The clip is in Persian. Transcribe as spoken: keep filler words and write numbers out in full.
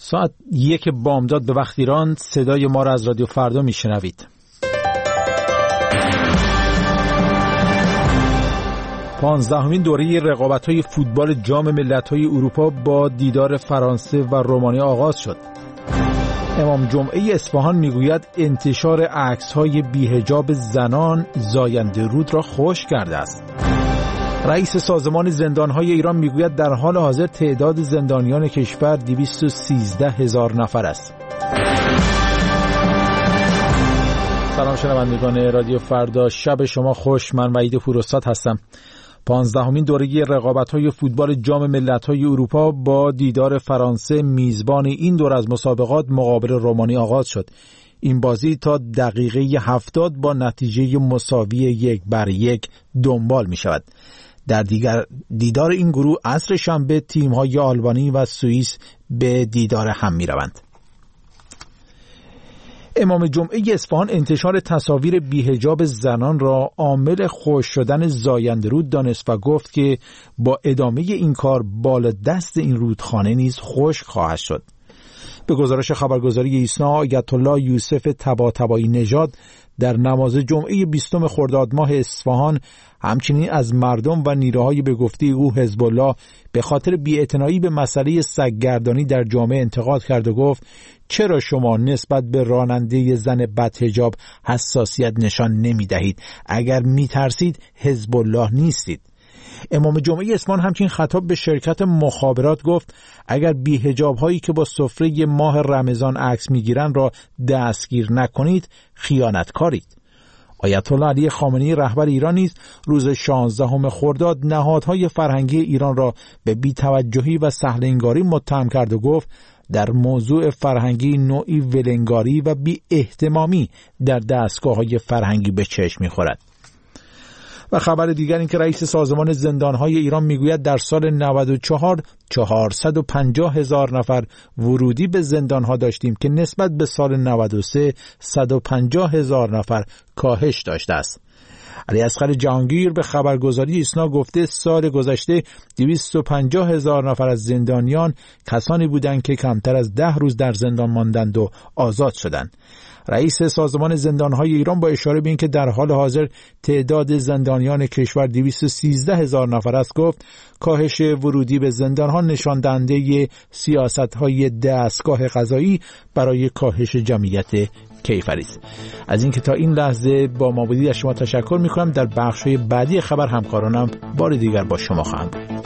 ساعت یک بامداد به وقت ایران. صدای ما را از رادیو فردا میشنوید. پانزدهمین دوره رقابت‌های فوتبال جام ملت‌های اروپا با دیدار فرانسه و رومانی آغاز شد. امام جمعه اصفهان میگوید انتشار عکس‌های بی‌حجاب زنان زاینده رود را خشک کرده است. رئیس سازمان زندان‌های ایران میگوید در حال حاضر تعداد زندانیان کشور دویست و سیزده هزار نفر است. سلام شنوندگان رادیو فردا، شب شما خوش. من وحید پوراستاد هستم. پانزدهمین دوره رقابت‌های فوتبال جام ملت‌های اروپا با دیدار فرانسه میزبان این دور از مسابقات مقابل رومانی آغاز شد. این بازی تا دقیقه هفتاد با نتیجه مساوی یک بر یک دنبال می شود. در دیگر دیدار این گروه عصر شنبه تیم‌های آلبانی و سوئیس به دیدار هم می روند. امام جمعه اصفهان انتشار تصاویر بی‌حجاب زنان را عامل خشک شدن زاینده رود دانست و گفت که با ادامه این کار بالا دست این رودخانه نیز خشک خواهد شد. به گزارش خبرگزاری ایسنا، آیت الله یوسف طباطبایی نژاد در نماز جمعه بیستم خرداد ماه اصفهان همچنین از مردم و نیروهای به گفته او حزب الله به خاطر بی‌اعتنایی به مسئله سگگردانی در جامعه انتقاد کرد و گفت چرا شما نسبت به راننده زن بدحجاب حساسیت نشان نمی دهید؟ اگر می ترسید حزب الله نیستید. امام جمعه اصفهان همچنین خطاب به شرکت مخابرات گفت اگر بی‌حجاب هایی که با سفره ماه رمضان عکس میگیرند را دستگیر نکنید خیانتکارید. آیت الله علی خامنه‌ای رهبر ایران نیز روز شانزدهم خرداد نهادهای فرهنگی ایران را به بی‌توجهی و سهل‌انگاری متهم کرد و گفت در موضوع فرهنگی نوعی ولنگاری و بی‌احتمامی در دستگاه‌های فرهنگی به چشم می‌خورد. و خبر دیگر این که رئیس سازمان زندان‌های ایران میگوید در سال نود و چهار چهارصد و پنجاه هزار نفر ورودی به زندان‌ها داشتیم که نسبت به سال نود و سه صد و پنجاه هزار نفر کاهش داشته است. علی اصغر جهانگیر به خبرگزاری ایسنا گفته سال گذشته دویست و پنجاه هزار نفر از زندانیان کسانی بودند که کمتر از ده روز در زندان ماندند و آزاد شدند. رئیس سازمان زندان‌های ایران با اشاره به اینکه در حال حاضر تعداد زندانیان کشور دویست و سیزده هزار نفر است گفت کاهش ورودی به زندان‌ها نشان دهنده سیاست‌های دستگاه قضایی برای کاهش جمعیت کیفری است. از اینکه تا این لحظه با ما بودید از شما تشکر می‌کنم. در بخش‌های بعدی خبر همکارانم بار دیگر با شما خواهم بود.